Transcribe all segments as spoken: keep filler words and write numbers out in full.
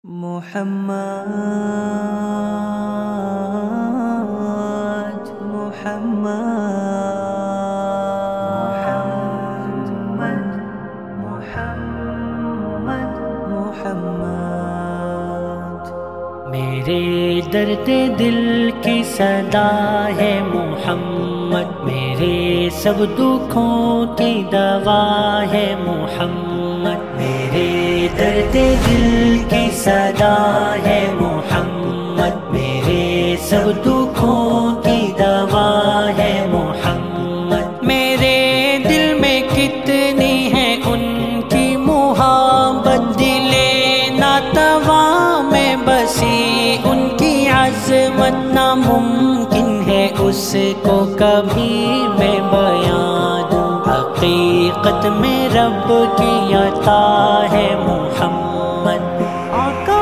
محمد محمد محمد محمد میرے درد دل کی صدا ہے محمد، میرے سب دکھوں کی دوا ہے محمد، میرے درد دل کی صدا ہے محمد، میرے سب دکھوں کی دوا ہے محمد، میرے دل میں کتنی ہے ان کی محبت، دل ناتواں میں بسی ان کی عظمت، ناممکن ہے اس کو کبھی میں بیان دوں، حقیقت میں رب کی عطا ہے محمد، آقا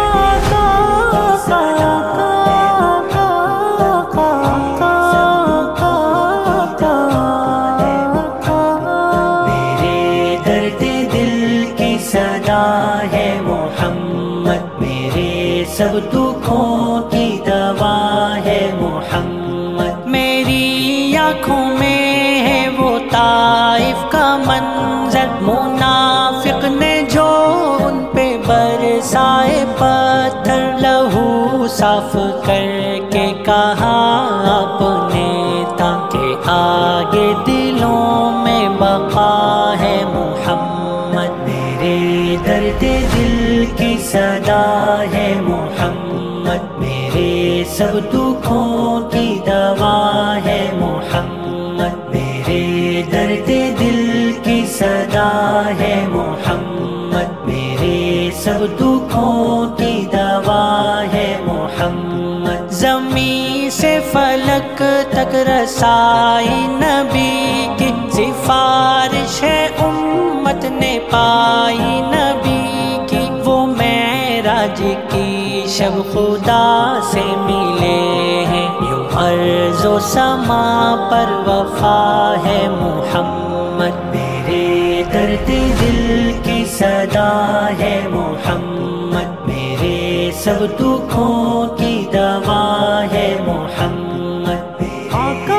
میرے درد دل کی صدا ہے محمد، میرے سب دکھوں کی دوا ہے محمد، میری آنکھوں میں ہے وہ طائف کا منظر، منافق نے جو ان پہ برسائے پتھر، لہو صاف کر کے کہا آپ نے تاکہ آگے دلوں میں بقا ہے محمد، میرے درد دل کی صدا ہے محمد، میرے سب دکھوں کی دوا ہے محمد، میرے درد دل کی صدا ہے محمد، میرے سب دکھوں کی دوا ہے محمد، زمین سے فلک تک رسائی نبی کی سفارش ہے امت نے پائی نبی کی، وہ معراج کی شب خدا سے ملے ہیں، یوں ارض و سما پر وفا ہے محمد، میرے درد دل کی صدا ہے محمد، میرے سب دکھوں کی دوا ہے محمد، آقا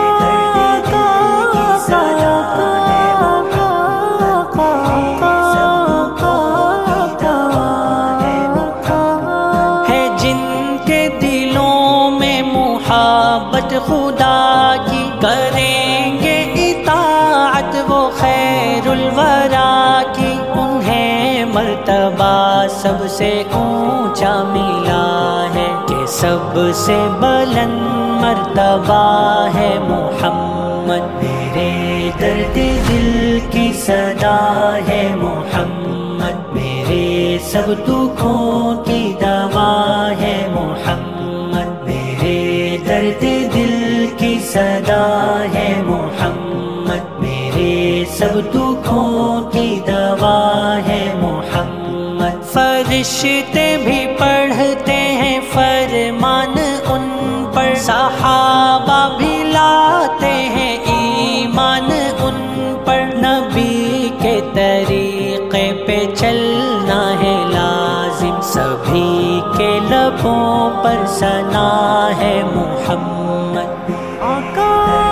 محبت خدا کی، کریں گے اطاعت وہ خیر الورا کی، انہیں مرتبہ سب سے اونچا ملا ہے کہ سب سے بلند مرتبہ ہے محمد، میرے درد دل کی صدا ہے محمد، میرے سب دکھوں کی دوا ہے محمد، میرے درد دل کی صدا ہے محمد، میرے سب دکھوں کی دوا ہے محمد، فرشتے بھی پڑھتے ہیں فرمان ان پر، صحابہ بھی لاتے ہیں ایمان ان پر، نبی کے طریقے پہ چلنا ہے لازم، سبھی کے لبوں پر ثنا ہے محمد، آقا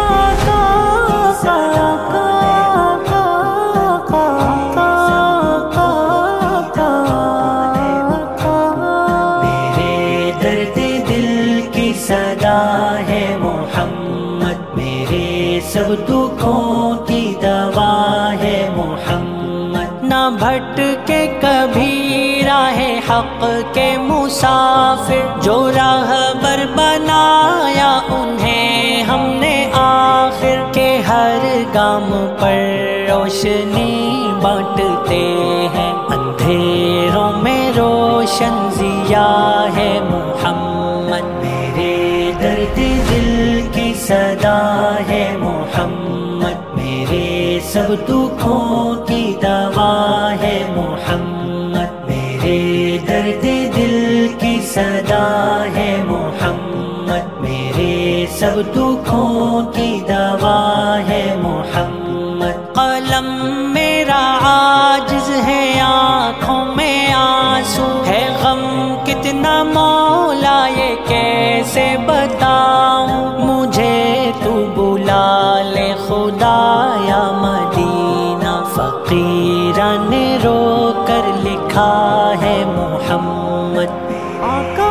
میرے درد دل کی صدا ہے محمد، میرے سب دکھوں کی دوا ہے محمد، نہ بھٹ کے کبھی راہ حق کے مسافر، جو راہبر بنایا انہیں ہم نے آخر کے، ہر گام پر روشنی بانٹتے ہیں، اندھیروں میں روشن ضیا ہے محمد، میرے درد دل کی صدا ہے محمد، میرے سب دکھوں کی دوا ہے محمد، میرے درد دل کی صدا ہے محمد، میرے سب دکھوں کی دوا ہے محمد، قلم میرا عاجز ہے، آنکھوں میں آنسو ہے، غم اتنا مولا یہ کیسے بتاؤں، مجھے تو بلا لے خدایا مدینہ، فقیران نے رو کر لکھا ہے محمد۔ آقا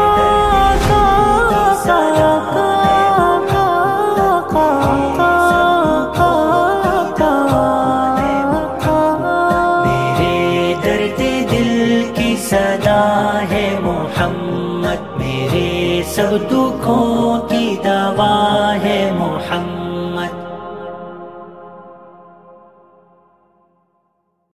صدا ہے محمد، میرے سب دکھوں کی دوا ہے محمد۔